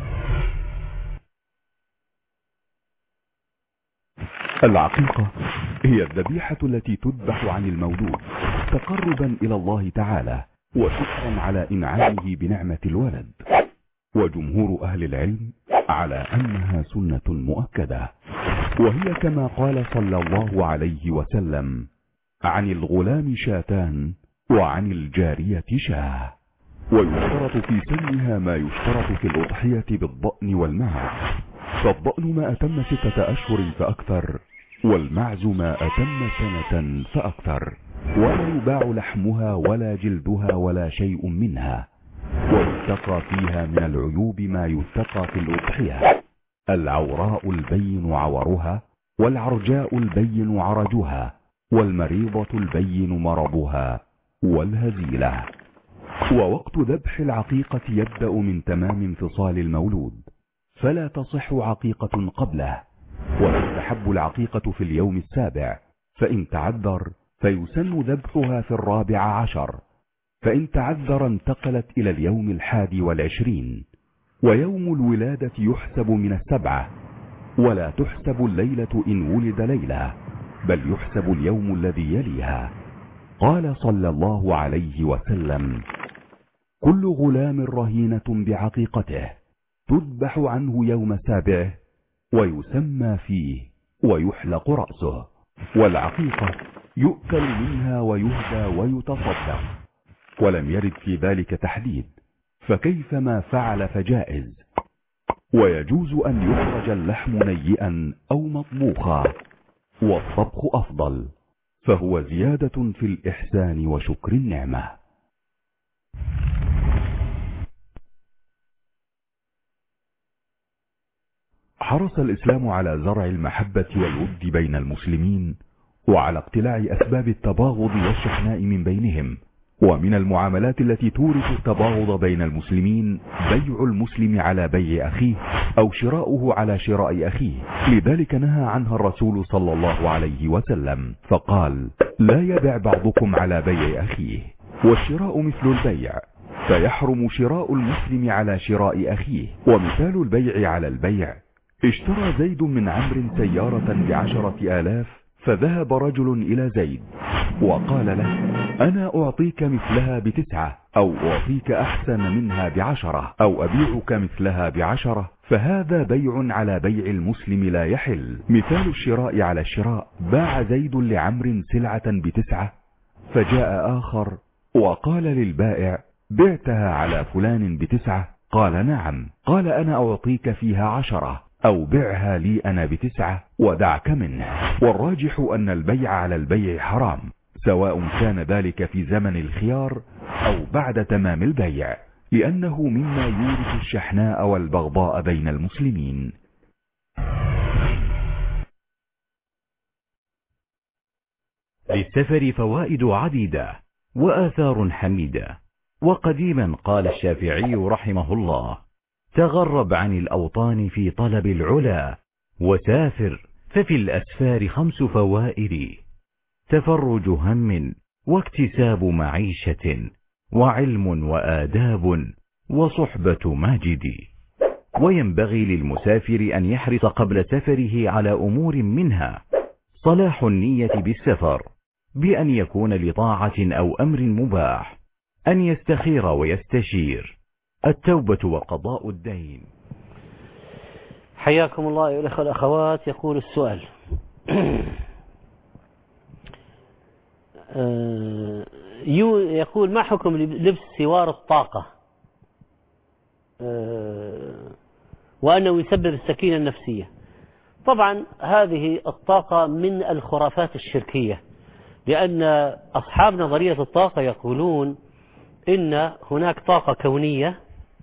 العقيقة هي الذبيحة التي تذبح عن المولود تقربا إلى الله تعالى وشكرا على إنعامه بنعمة الولد. وجمهور أهل العلم على أنها سنة مؤكدة، وهي كما قال صلى الله عليه وسلم: عن الغلام شاتان وعن الجارية شاه. ويشترط في سنها ما يشترط في الأضحية بالضأن والمعز، فالضأن ما أتم ستة أشهر فأكثر، والمعز ما أتم سنة فأكثر، ولا يباع لحمها ولا جلدها ولا شيء منها. ويتقى فيها من العيوب ما يتقى في الأضحية: العوراء البين عورها، والعرجاء البين عرجها، والمريضة البين مرضها، والهزيلة. ووقت ذبح العقيقة يبدأ من تمام انفصال المولود، فلا تصح عقيقة قبله. وتستحب العقيقة في اليوم السابع، فإن تعذر فيسن ذبحها في الرابع عشر، فإن تعذر انتقلت إلى اليوم الحادي والعشرين. ويوم الولادة يحسب من السبعة، ولا تحسب الليلة إن ولد ليلة، بل يحسب اليوم الذي يليها. قال صلى الله عليه وسلم: كل غلام رهينة بعقيقته، تذبح عنه يوم سابعه، ويسمى فيه ويحلق رأسه. والعقيقة يؤكل منها ويهدى ويتصدق، ولم يرد في ذلك تحديد، فكيفما فعل فجائز. ويجوز أن يخرج اللحم نيئا أو مطبوخا، والطبخ أفضل، فهو زيادة في الإحسان وشكر النعمة. حرص الإسلام على زرع المحبة والود بين المسلمين، وعلى اقتلاع أسباب التباغض والشحناء من بينهم. ومن المعاملات التي تورث التباغض بين المسلمين بيع المسلم على بيع أخيه، أو شراؤه على شراء أخيه. لذلك نهى عنها الرسول صلى الله عليه وسلم، فقال: لا يبع بعضكم على بيع أخيه. والشراء مثل البيع، فيحرم شراء المسلم على شراء أخيه. ومثال البيع على البيع: اشترى زيد من عمرو سيارة بعشرة آلاف، فذهب رجل إلى زيد وقال له: أنا أعطيك مثلها بتسعة، أو أعطيك أحسن منها بعشرة، أو أبيعك مثلها بعشرة، فهذا بيع على بيع المسلم لا يحل. مثال الشراء على الشراء: باع زيد لعمرو سلعة بتسعة، فجاء آخر وقال للبائع: بعتها على فلان بتسعة؟ قال: نعم. قال: أنا أعطيك فيها عشرة. أو بعها لي أنا بتسعة ودعك منه. والراجح أن البيع على البيع حرام، سواء كان ذلك في زمن الخيار أو بعد تمام البيع، لأنه مما يورث الشحناء والبغضاء بين المسلمين.
للسفر فوائد عديدة وآثار حميدة. وقديما قال الشافعي رحمه الله: تغرب عن الأوطان في طلب العلا، وسافر ففي الأسفار خمس فوائد: تفرج هم، واكتساب معيشة، وعلم وآداب، وصحبة ماجد. وينبغي للمسافر أن يحرص قبل سفره على أمور منها: صلاح النية بالسفر بأن يكون لطاعة أو أمر مباح، أن يستخير ويستشير، التوبة وقضاء الدين.
حياكم الله أيها الأخوة والأخوات. يقول السؤال: يقول: ما حكم لبس سوار الطاقة وأنه يسبب السكينة النفسية؟ طبعا هذه الطاقة من الخرافات الشركية، لأن أصحاب نظرية الطاقة يقولون إن هناك طاقة كونية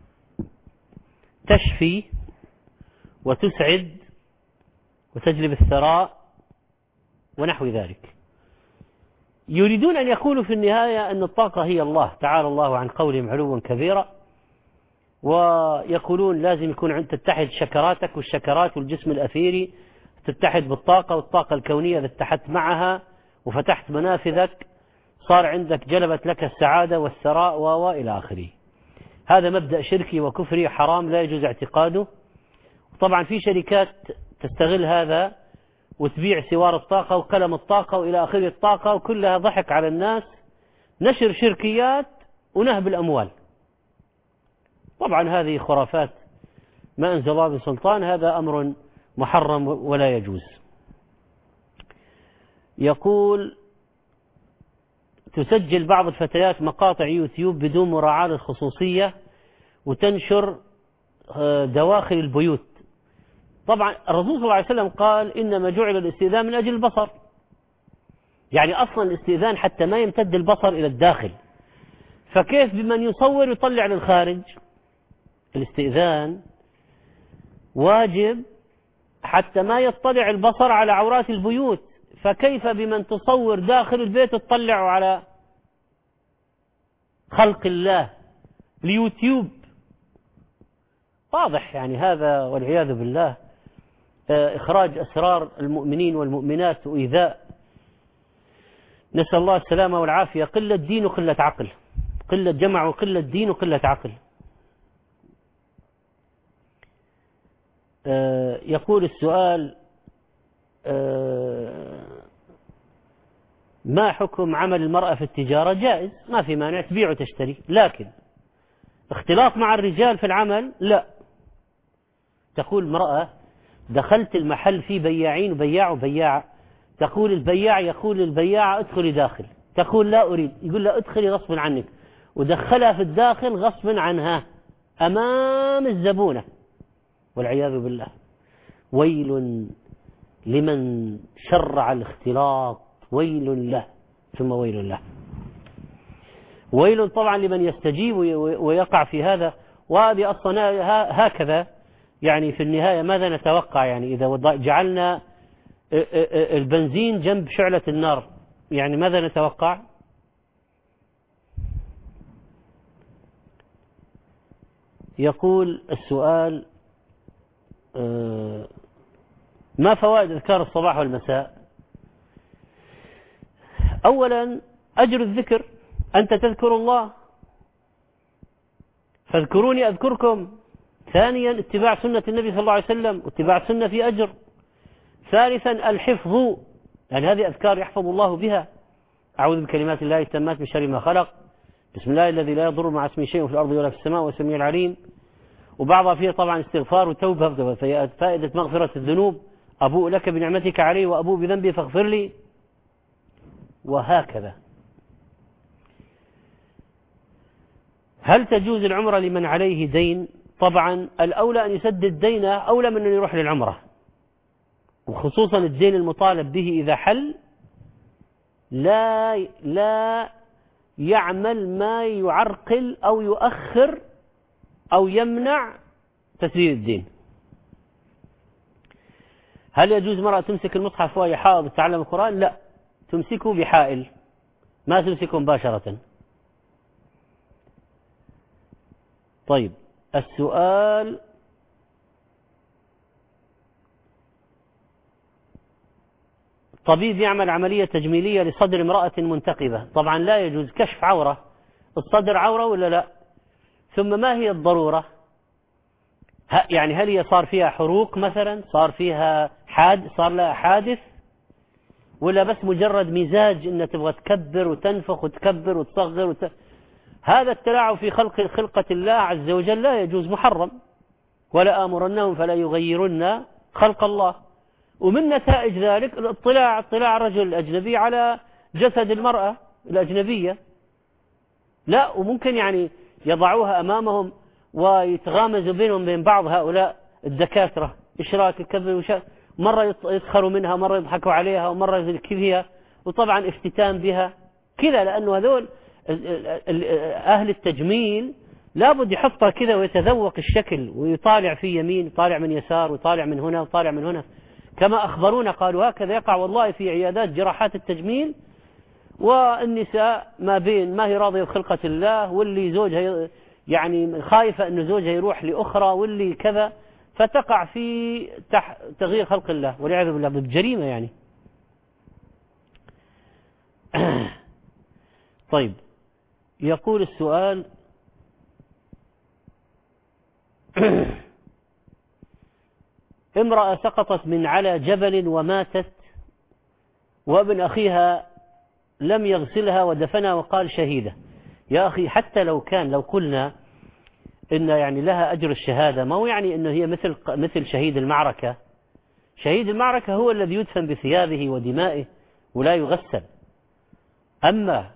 تشفي وتسعد وتجلب الثراء ونحو ذلك. يريدون أن يقولوا في النهاية أن الطاقة هي الله، تعالى الله عن قولهم علوا كبيرا، ويقولون لازم يكون عند تتحد شكراتك، والشكرات والجسم الأثيري تتحد بالطاقة، والطاقة الكونية إذا اتحدت معها وفتحت منافذك صار عندك، جلبت لك السعادة والثراء وإلى آخره. هذا مبدأ شركي وكفري حرام لا يجوز اعتقاده. طبعا في شركات تستغل هذا وتبيع سوار الطاقة وقلم الطاقة وإلى آخره الطاقة، وكلها ضحك على الناس، نشر شركيات ونهب الأموال. طبعا هذه خرافات ما أنزل الله بسلطان، هذا أمر محرم ولا يجوز. يقول: تسجل بعض الفتيات مقاطع يوتيوب بدون مراعاة للخصوصية وتنشر دواخل البيوت. طبعا الرسول صلى الله عليه وسلم قال: إنما جعل الاستئذان من أجل البصر، يعني أصلا الاستئذان حتى ما يمتد البصر إلى الداخل، فكيف بمن يصور يطلع للخارج؟ الاستئذان واجب حتى ما يطلع البصر على عورات البيوت، فكيف بمن تصور داخل البيت تطلع على خلق الله؟ اليوتيوب واضح يعني هذا والعياذ بالله إخراج أسرار المؤمنين والمؤمنات وإيذاء. نسأل الله السلامة والعافية. قلة دين وقلة عقل، قلة جمع وقلة دين وقلة عقل. يقول السؤال: ما حكم عمل المرأة في التجارة؟ جائز، ما في مانع تبيع وتشتري، لكن اختلاط مع الرجال في العمل لا. تقول امرأة: دخلت المحل فيه بياعين وبياع وبياعة، تقول البياع يقول للبياعة ادخلي داخل، تقول لا أريد، يقول لا ادخلي غصبا عنك، ودخلها في الداخل غصبا عنها أمام الزبونة والعياذ بالله. ويل لمن شرع الاختلاط، ويل له ثم ويل له. ويل طبعا لمن يستجيب ويقع في هذا. وهذه أصلا هكذا يعني في النهاية ماذا نتوقع؟ يعني إذا جعلنا البنزين جنب شعلة النار يعني ماذا نتوقع؟ يقول السؤال: ما فوائد أذكار الصباح والمساء؟ أولا أجر الذكر، أنت تذكر الله فاذكروني أذكركم. ثانيا اتباع سنة النبي صلى الله عليه وسلم، واتباع السنة في أجر. ثالثا الحفظ، يعني هذه أذكار يحفظ الله بها: أعوذ بكلمات الله التامات من شر ما خلق، بسم الله الذي لا يضر مع اسمه شيء في الأرض ولا في السماء والسميع العليم. وبعضها فيها طبعا استغفار وتوبة، فائدة مغفرة الذنوب: أبوء لك بنعمتك علي وأبوء بذنبي فاغفر لي، وهكذا. هل تجوز العمرة لمن عليه دين طبعا الأولى أن يسدد دينه أولى من أن يروح للعمرة، وخصوصا الدين المطالب به إذا حل لا لا يعمل ما يعرقل أو يؤخر أو يمنع تسديد الدين. هل يجوز مرأة تمسك المصحف وهي حائض تتعلم القرآن؟ لا، تمسكه بحائل، ما تمسكه مباشرة. طيب السؤال طبيب يعمل عملية تجميلية لصدر امرأة منتقبة، طبعا لا يجوز كشف عورة، الصدر عورة ولا لا؟ ثم ما هي الضرورة؟ يعني هل هي صار فيها حروق مثلا، صار فيها حاد صار لها حادث، ولا بس مجرد مزاج إن تبغى تكبر وتنفخ وتكبر وتصغر وت... هذا التلاعب في خلق خلقة الله عز وجل لا يجوز، محرم. ولا آمرنهم فلا يغيرن خلق الله. ومن نتائج ذلك الاطلاع اطلاع الرجل الأجنبي على جسد المرأة الأجنبية. لا، وممكن يعني يضعوها أمامهم ويتغامزوا بينهم بين بعض هؤلاء الدكاترة، إشراك الكذب وش... مرة يسخروا منها، مرة يضحكوا عليها، ومرة يذكرها، وطبعا افتتان بها كذا، لأنه هذول أهل التجميل لابد يحطها كذا ويتذوق الشكل ويطالع في يمين ويطالع من يسار ويطالع من هنا ويطالع من هنا، كما أخبرونا قالوا هكذا يقع والله في عيادات جراحات التجميل. والنساء ما بين ما هي راضية بخلقة الله، واللي زوجها يعني خايفة أن زوجها يروح لأخرى، واللي كذا، فتقع في تغيير خلق الله والعياذ بالله، بجريمة يعني. طيب يقول السؤال امرأة سقطت من على جبل وماتت، وابن أخيها لم يغسلها ودفنها وقال شهيدة. يا أخي حتى لو كان لو قلنا إن يعني لها أجر الشهادة، ما هو يعني إنه هي مثل مثل شهيد المعركة. شهيد المعركة هو الذي يدفن بثيابه ودمائه ولا يغسل. أما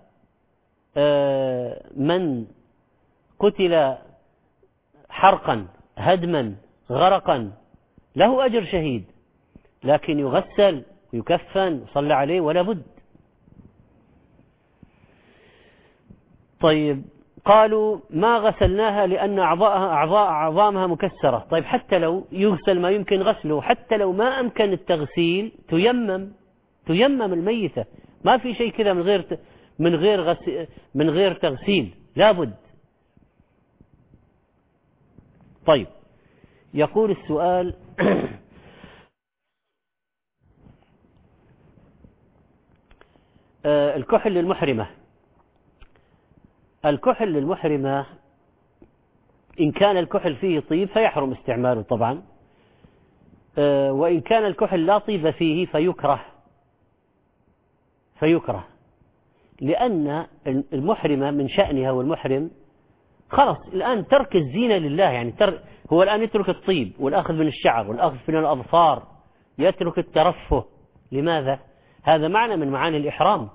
من قتل حرقا هدما غرقا له أجر شهيد، لكن يغسل ويكفن وصلى عليه ولا بد. طيب قالوا ما غسلناها لأن أعضاءها أعضاء عظامها مكسرة. طيب حتى لو يغسل ما يمكن غسله، حتى لو ما أمكن التغسيل تيمم تيمم الميتة، ما في شيء كذا من غير من غير غس من غير تغسيل، لابد. طيب يقول السؤال الكحل للمحرمة. الكحل للمحرمة إن كان الكحل فيه طيب فيحرم استعماله طبعا، وإن كان الكحل لا طيب فيه فيكره فيكره لأن المحرمة من شأنها والمحرم خلاص الآن ترك الزينة لله، يعني تر هو الآن يترك الطيب والأخذ من الشعر والأخذ من الأظفار، يترك الترفه. لماذا؟ هذا معنى من معاني الإحرام،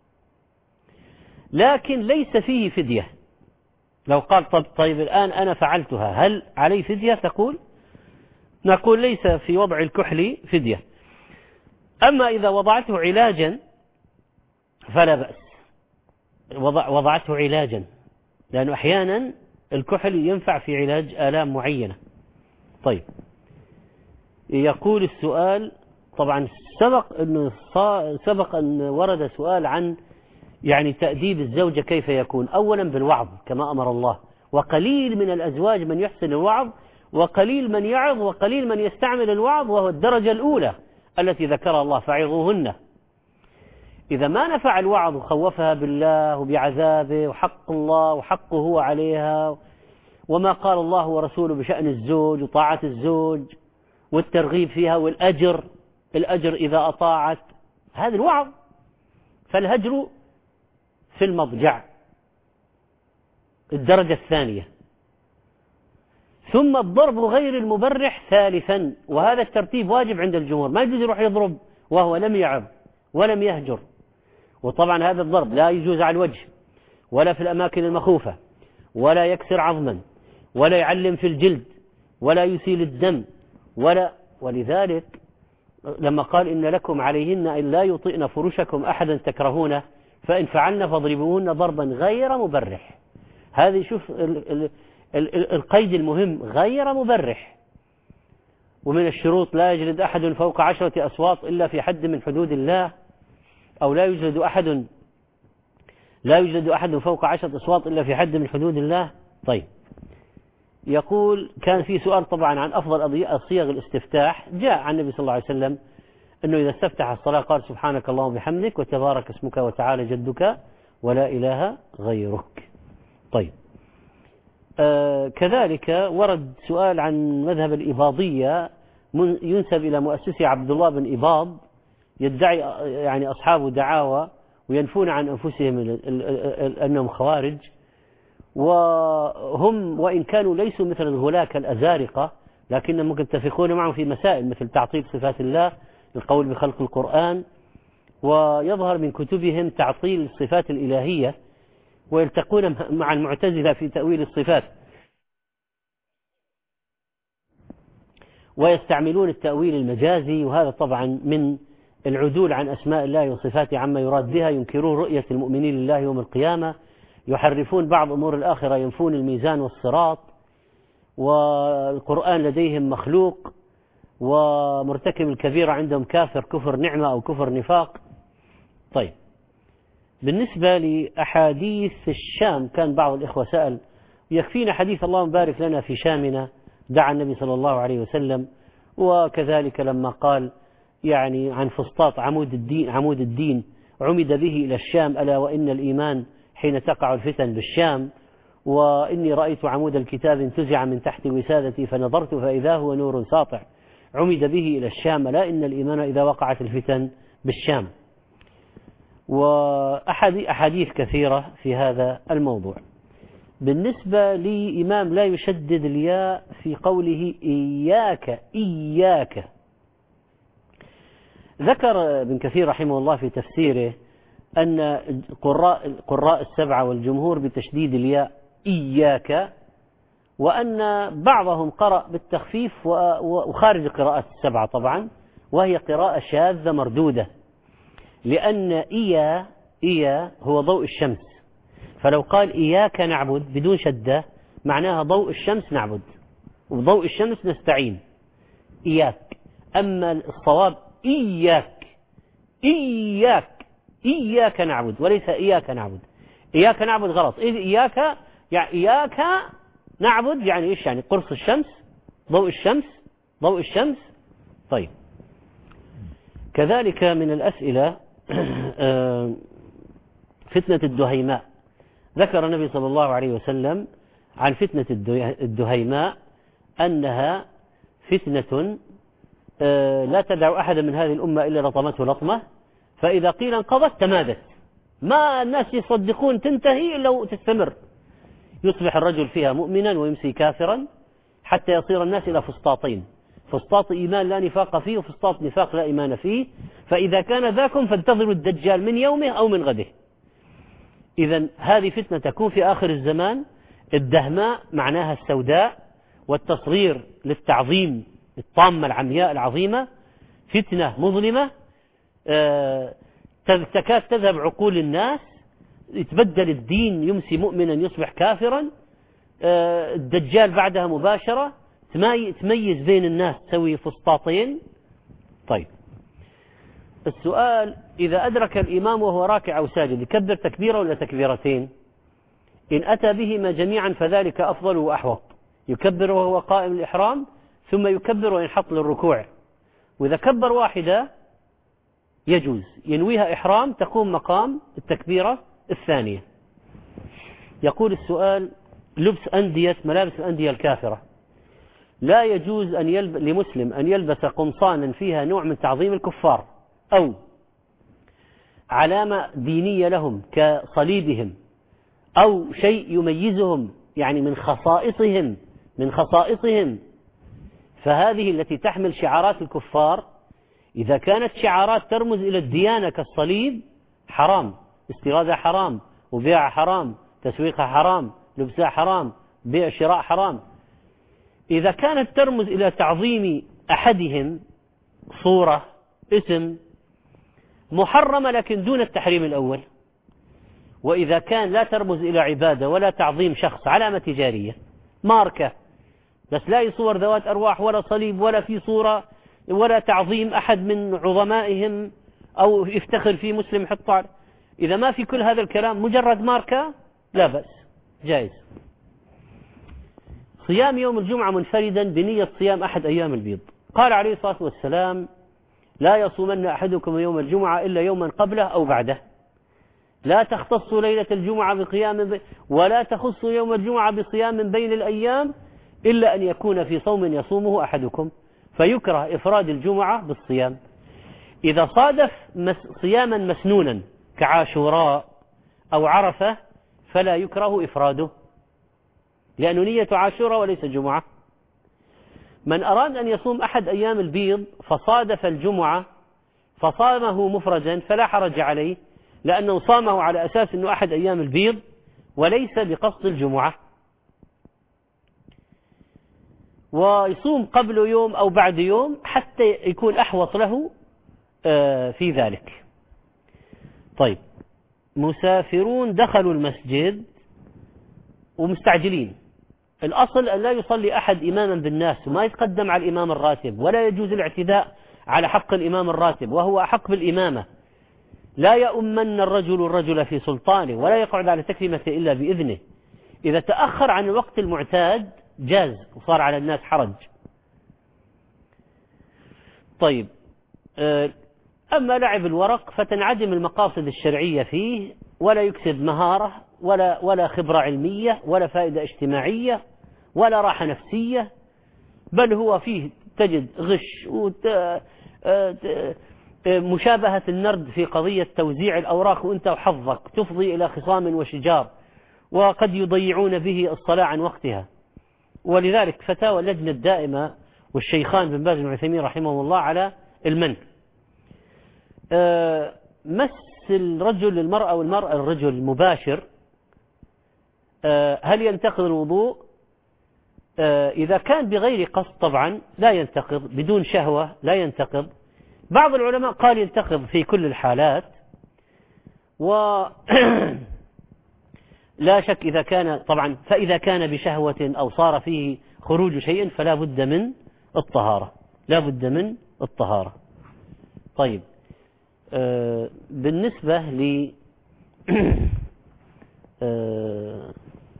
لكن ليس فيه فدية. لو قال طب طيب الآن أنا فعلتها هل علي فدية؟ تقول نقول ليس في وضع الكحل فدية. أما إذا وضعته علاجا فلا بأس، وضع وضعته علاجا، لأنه أحيانا الكحل ينفع في علاج آلام معينة. طيب يقول السؤال طبعا سبق أنه سبق أن ورد سؤال عن يعني تأديب الزوجة كيف يكون. أولا بالوعظ كما أمر الله، وقليل من الأزواج من يحسن الوعظ، وقليل من يعظ، وقليل من يستعمل الوعظ، وهو الدرجة الأولى التي ذكرها الله فعظوهن. إذا ما نفع الوعظ وخوفها بالله وبعذابه وحق الله وحقه هو عليها وما قال الله ورسوله بشأن الزوج وطاعة الزوج والترغيب فيها والأجر الأجر إذا أطاعت، هذا الوعظ. فالهجر في المضجع الدرجة الثانية، ثم الضرب غير المبرح ثالثا، وهذا الترتيب واجب عند الجمهور. ما يجوز يروح يضرب وهو لم يعظ ولم يهجر. وطبعا هذا الضرب لا يجوز على الوجه ولا في الأماكن المخوفة، ولا يكسر عظما، ولا يعلم في الجلد ولا يسيل الدم ولا. ولذلك لما قال إن لكم عليهن أن لا يطئن فرشكم أحدا تكرهونه فإن فعلن فاضربوهن ضربا غير مبرح. هذه شوف ال ال ال القيد المهم، غير مبرح. ومن الشروط لا يجلد أحد فوق عشرة أصوات إلا في حد من حدود الله، أو لا يجلد أحد لا يجلد أحد فوق عشرة أصوات إلا في حد من حدود الله. طيب، يقول كان في سؤال طبعا عن أفضل صيغ الاستفتاح. جاء عن النبي صلى الله عليه وسلم أنه إذا استفتح الصلاة قال سبحانك اللهم وبحمدك وتبارك اسمك وتعالى جدك ولا إله غيرك. طيب، آه كذلك ورد سؤال عن مذهب الإباضية ينسب إلى مؤسسه عبد الله بن إباض، يدعي يعني أصحاب دعاوى وينفون عن أنفسهم أنهم خوارج، وهم وإن كانوا ليسوا مثل الغلاة كالأزارقة لكنهم متفقون معهم في مسائل مثل تعطيل صفات الله، القول بخلق القرآن، ويظهر من كتبهم تعطيل الصفات الإلهية، ويلتقون مع المعتزلة في تأويل الصفات، ويستعملون التأويل المجازي، وهذا طبعا من العدول عن أسماء الله وصفاته عما يراد بها. ينكرون رؤية المؤمنين لله يوم القيامة، يحرفون بعض أمور الآخرة، ينفون الميزان والصراط، والقرآن لديهم مخلوق، ومرتكب الكبيرة عندهم كافر كفر نعمة أو كفر نفاق. طيب، بالنسبة لأحاديث الشام كان بعض الإخوة سأل، يكفينا حديث اللهم بارك لنا في شامنا، دعا النبي صلى الله عليه وسلم. وكذلك لما قال يعني عن فسطاط عمود الدين عمود الدين عمد به إلى الشام، ألا وإن الإيمان حين تقع الفتن بالشام، وإني رأيت عمود الكتاب انتزع من تحت وسادتي فنظرت فإذا هو نور ساطع، عمد به إلى الشام، ألا إن الإيمان إذا وقعت الفتن بالشام. وأحاديث كثيرة في هذا الموضوع. بالنسبة لإمام لا يشدد الياء في قوله إياك إياك، ذكر ابن كثير رحمه الله في تفسيره أن قراء القراء السبعة والجمهور بتشديد الياء إياك، وأن بعضهم قرأ بالتخفيف وخارج القراءات السبعة طبعا، وهي قراءة شاذة مردودة، لأن إيا إيا هو ضوء الشمس، فلو قال إياك نعبد بدون شدة معناها ضوء الشمس نعبد، وضوء الشمس نستعين إياك. أما الصواب إياك إياك إياك نعبد وليس إياك نعبد. إياك نعبد غلط، إذ إياك يعني إياك نعبد يعني إيش؟ يعني قرص الشمس، ضوء الشمس، ضوء الشمس. طيب، كذلك من الأسئلة فتنة الدهيماء. ذكر النبي صلى الله عليه وسلم عن فتنة الدهيماء أنها فتنة لا تدع أحد من هذه الأمة إلا لطمته لطمة، فإذا قيل انقضت تمادت، ما الناس يصدقون تنتهي إلا وتستمر، يصبح الرجل فيها مؤمنا ويمسي كافرا، حتى يصير الناس إلى فسطاطين، فسطاط إيمان لا نفاق فيه، وفسطاط نفاق لا إيمان فيه. فإذا كان ذاكم فانتظروا الدجال من يومه أو من غده. إذن هذه فتنة تكون في آخر الزمان. الدهماء معناها السوداء، والتصغير للتعظيم، الطامة العمياء العظيمة، فتنة مظلمة تكاد تذهب عقول الناس، يتبدل الدين، يمسي مؤمنا يصبح كافرا، الدجال بعدها مباشرة، تميز بين الناس، تسوي فسطاطين. طيب، السؤال إذا أدرك الإمام وهو راكع أو ساجد يكبر تكبيرة ولا تكبيرتين؟ إن أتى بهما جميعا فذلك أفضل وأحوط، يكبر وهو قائم الإحرام ثم يكبر وينحط للركوع، وإذا كبر واحدة يجوز ينويها إحرام تقوم مقام التكبيرة الثانية. يقول السؤال لبس أندية ملابس الأندية الكافرة، لا يجوز أن يلب... لمسلم أن يلبس قمصانا فيها نوع من تعظيم الكفار أو علامة دينية لهم كصليبهم أو شيء يميزهم يعني من خصائصهم من خصائصهم فهذه التي تحمل شعارات الكفار إذا كانت شعارات ترمز إلى الديانة كالصليب حرام، استيرادها حرام، وبيعها حرام، تسويقها حرام، لبسها حرام، بيع شراء حرام. إذا كانت ترمز إلى تعظيم أحدهم صورة اسم محرمة لكن دون التحريم الأول، وإذا كان لا ترمز إلى عبادة ولا تعظيم شخص، علامة تجارية ماركة بس لا صور ذوات أرواح ولا صليب ولا في صورة ولا تعظيم أحد من عظمائهم أو يفتخر في مسلم يحط على، إذا ما في كل هذا الكلام مجرد ماركة لا بأس جائز. صيام يوم الجمعة منفردا بنية صيام أحد أيام البيض. قال عليه الصلاة والسلام لا يصومن أحدكم يوم الجمعة إلا يوما قبله أو بعده، لا تختص ليلة الجمعة بقيام ولا تخص يوم الجمعة بصيام بين الأيام إلا أن يكون في صوم يصومه أحدكم، فيكره إفراد الجمعة بالصيام. إذا صادف صياما مسنونا كعاشوراء أو عرفة فلا يكره إفراده لأنه نية عاشوراء وليس جمعة. من أراد أن يصوم أحد أيام البيض فصادف الجمعة فصامه مفردا فلا حرج عليه، لأنه صامه على أساس أنه أحد أيام البيض وليس بقصد الجمعة، ويصوم قبل يوم أو بعد يوم حتى يكون أحوط له في ذلك. طيب، مسافرون دخلوا المسجد ومستعجلين، الأصل أن لا يصلي أحد إماما بالناس وما يتقدم على الإمام الراتب، ولا يجوز الاعتداء على حق الإمام الراتب وهو أحق بالإمامة. لا يؤمن الرجل الرجل في سلطانه ولا يقعد على تكريمته إلا بإذنه. إذا تأخر عن الوقت المعتاد جاز وصار على الناس حرج. طيب، أما لعب الورق فتنعدم المقاصد الشرعية فيه، ولا يكسب مهارة ولا ولا خبرة علمية ولا فائدة اجتماعية ولا راحة نفسية، بل هو فيه تجد غش ومشابهة النرد في قضية توزيع الأوراق وأنت وحظك تفضي إلى خصام وشجار، وقد يضيعون به الصلاة عن وقتها. ولذلك فتاوى اللجنة الدائمة والشيخان بن باز بن عثيمين رحمه الله على المنع. مس الرجل المرأة والمرأة الرجل مباشر هل ينتقض الوضوء؟ إذا كان بغير قصد طبعا لا ينتقض، بدون شهوة لا ينتقض. بعض العلماء قال ينتقض في كل الحالات، ولا شك إذا كان طبعا، فإذا كان بشهوة أو صار فيه خروج شيء فلا بد من الطهارة، لا بد من الطهارة. طيب، آه بالنسبة ل آه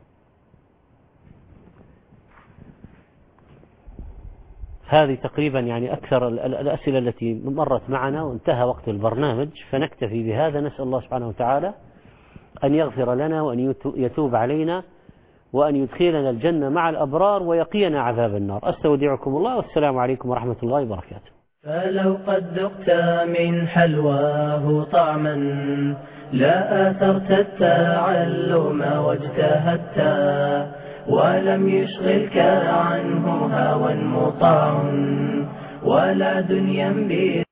هذه تقريبا يعني أكثر الأسئلة التي مرت معنا وانتهى وقت البرنامج، فنكتفي بهذا. نسأل الله سبحانه وتعالى أن يغفر لنا وأن يتوب علينا وأن يدخلنا الجنة مع الأبرار ويقينا عذاب النار. أستودعكم الله والسلام عليكم ورحمة الله وبركاته.
فلو قد ذقت من حلواه طعما لا آثرت التعلم واجتهدت ولم يشغلك عنه هوى مطاع ولا دنيا